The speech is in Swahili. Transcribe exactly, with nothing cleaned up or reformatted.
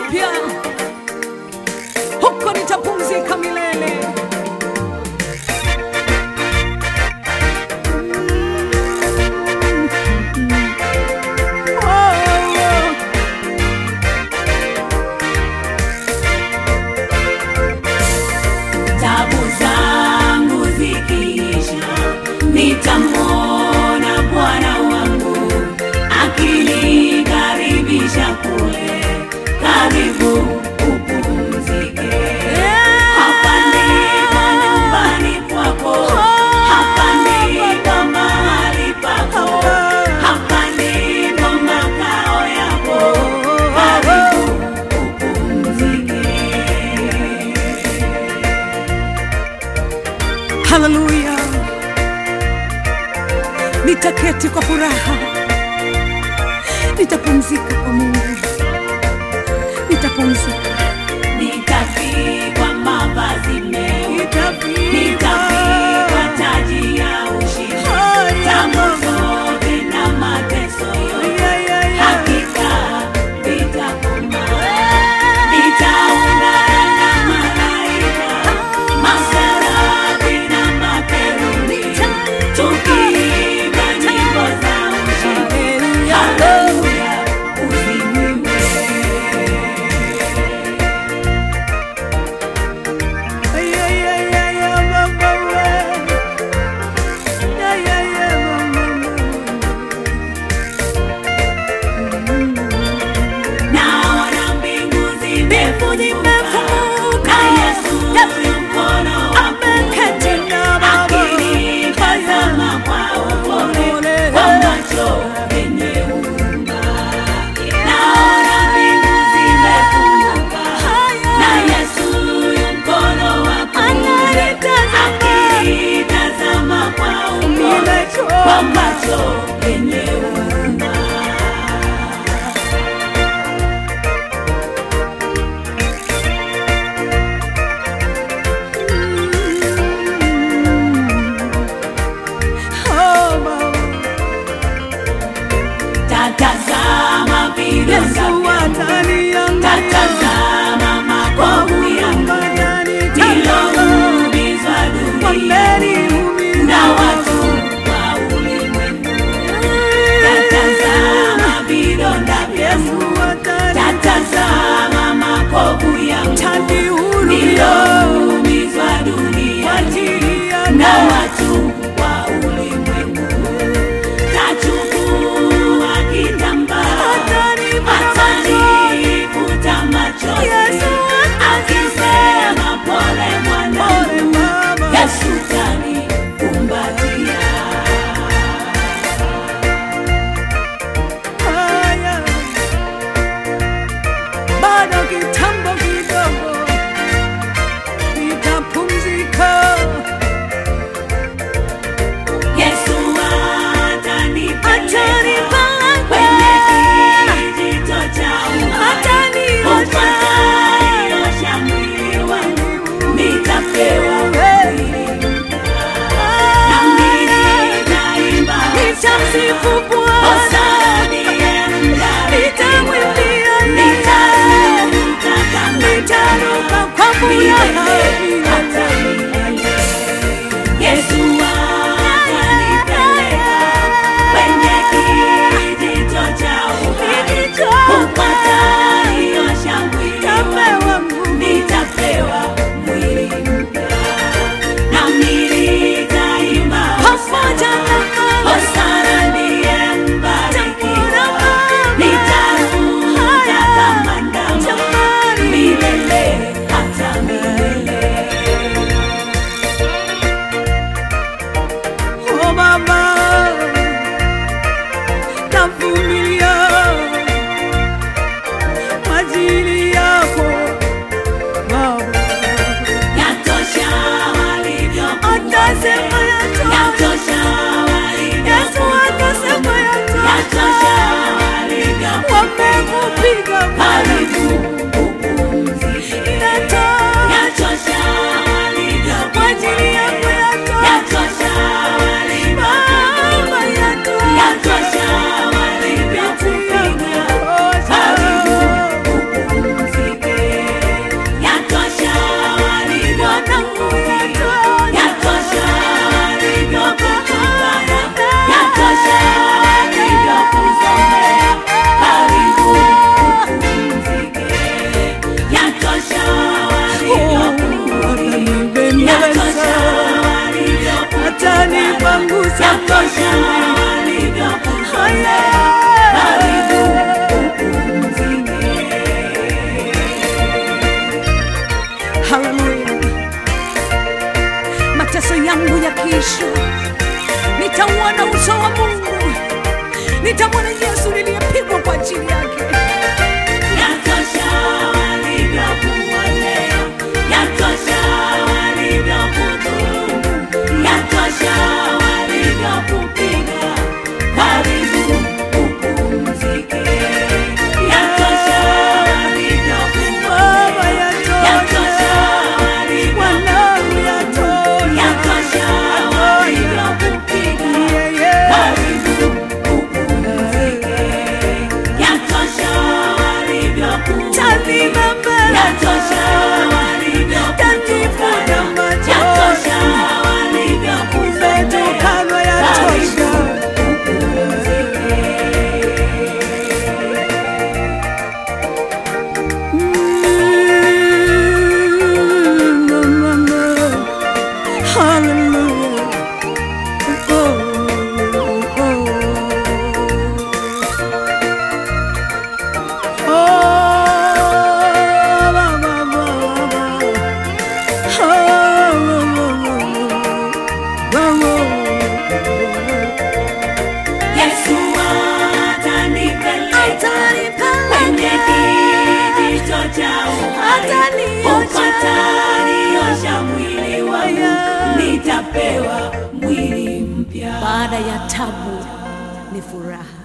mpya, huko nitapumzika milele. Nitamwona Bwana wangu akinikaribisha kule, karibu upumzike. Hapa ndipo nyumbani kwako, hapa ndipo mahali pako, hapa ndipo makao yako, karibu upumzike. Hallelujah. Nitaketi kwa furaha, nitapumzika kwa Mungu, nitapumzika. Nitavikwa mavazi meupe, nitavikwa taji ya ushindi, tabu zote na mateso yote hakika vitakoma. Nitaungana na malaika, maserafi na makerubi, tukiimba nyimbo za ushindi. Haleluya, usifiwe. Naona mbingu zimefunguka, na Yesu yu mkono wa kuume, akinitazama kwa upole, kwa macho yenye huruma. Naona mbingu zimefunguka, na Yesu yu mkono wa kuume, akinitazama kwa upole, kwa macho yenye huruma. Tatazama vidonda vyangu, tatazama makovu yangu, niloumizwa duniani na watu wa ulimwengu. Tatazama vidonda vyangu, tatazama makovu yangu, niloumizwa duniani na watu wa ulimwengu. Tachukua kitambaa, atanifuta machozi, akisema pole mwanangu, Yesu kanikumbatia. Bado kitambo kidogo nitapumzika. Yesu atanipeleka kwenye kijito cha uhai, upataniosha mwili wangu, nitapewa mwili mpya. Nami nitaimba Nitamsifu Bwana, hosana ndiye mbarikiwa, nitamwimbia yeye, nitaruka kama nitaruka kwa furaha milele hata milele. Yesu atanipeleka kwenye kijito cha uhai, upataniosha mwili wangu, nitapewa mwili mpya. Nami nitaimba pamoja na hosana ndiye Nitauona uso wa Mungu, nitamwona Yesu niliyepigwa kwa ajili yake. Yatosha walivyokuonea, yatosha walivyokudhulumu, yatosha walivyokupiga, karibu upumzike. Yatosha walivyokuonea, yatosha walivyokupiga, yatosha walivyokupiga, karibu upumzike. Yatosha walivyokuonea, yatosha walivyokutukana, yatosha walivyokusemea, karibu upumzike. Yesu atanipeleka kwenye kijito cha uhai, huko ataniosha mwili wangu, nitapewa mwili mpya. Baada ya tabu ni furaha.